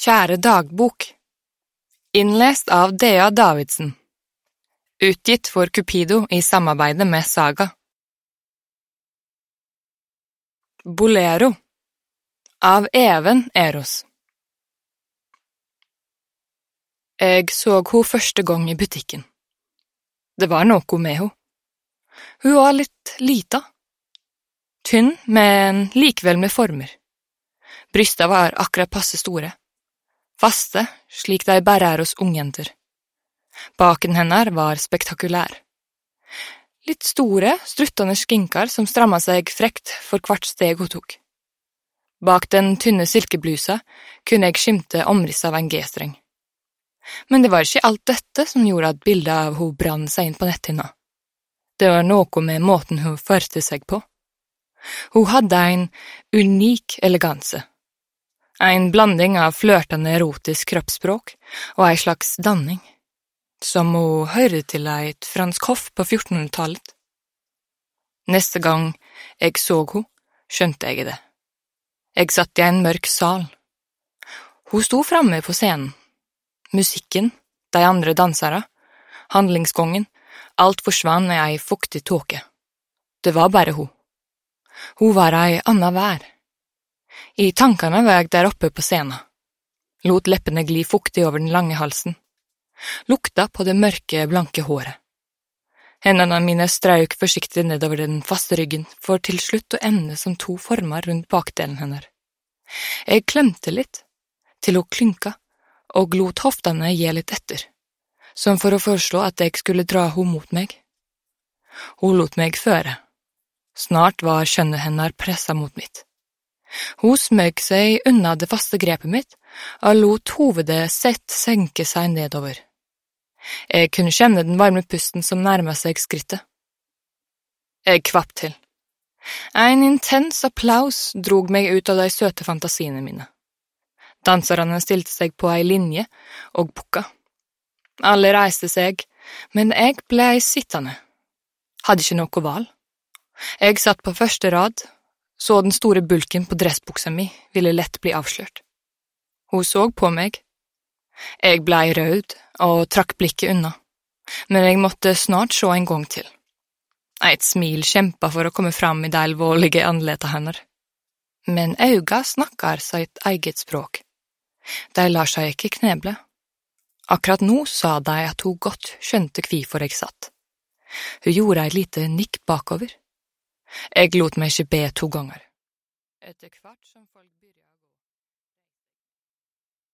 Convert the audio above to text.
Kjære dagbok. Innlest av Dea Davidsen. Utgitt for Cupido i samarbeide med Saga. Bolero av Even Eros. Jeg så hun første gang i butikken. Det var noe med henne. Hun var litt lita. Tynn, men likevel med former. Brysta var akkurat passe store. Faste, slik de bare hos ungjenter. Baken hennar var spektakulær. Litt store, struttende skinkar som stramma seg frekt for hvert steg hun tok. Bak den tynne silkeblusa kunne jeg skimte omriss av en G-streng. Men det var ikke alt dette som gjorde at bildet av hun brann seg inn på netthinna. Det var noe med måten hun førte seg på. Hun hadde en unik eleganse. En blanding av flørtende erotisk kroppsspråk og en slags danning, som hun hørte til et fransk hoff på 1400-tallet. Neste gang jeg så henne, skjønte jeg det. Jeg satt i en mørk sal. Hun sto framme på scenen. Musikken, de andre dansere, handlingsgången, alt forsvann i ei fuktig tåke. Det var bare hun. Hun var ei anna vær. I tankene var jeg der oppe på scenen. Lot leppene gli fuktig over den lange halsen. Lukta på det mørke, blanke håret. Hendene mine strauk forsiktig nedover den faste ryggen, for til slutt å ende som to former rundt bakdelen hennes. Jeg klemte litt, til hun klynka, og lot hoftene gi litt etter, som for å foreslå at jeg skulle dra henne mot meg. Hun lot meg føre. Snart var skjønnet hennes presset mot mitt. Hun smøg seg unna det faste grepet mitt, og lot hovedet sett senke seg nedover. Jeg kunne kjenne den varme pusten som nærmet seg skrittet. Jeg kvapp til. En intens applaus drog meg ut av de søte fantasiene mine. Danserne stilte seg på ei linje og pukka. Alle reiste seg, men jeg ble sittende. Hadde ikke noe valg. Jeg satt på første rad, så den store bulken på dressbuksa mi ville lett bli avslørt. Hun så på meg. Jeg ble rød og trakk blikket unna, men jeg måtte snart se en gang til. Et smil kjempa for å komme fram i det alvorlige anletet hennes. Men øynene snakker sitt eget språk. De lar seg ikke kneble. Akkurat nå sa de at hun godt skjønte hvorfor jeg satt. Hun gjorde et lite nikk bakover. Jeg lot meg ikke be 2 ganger. Etter hvert som folk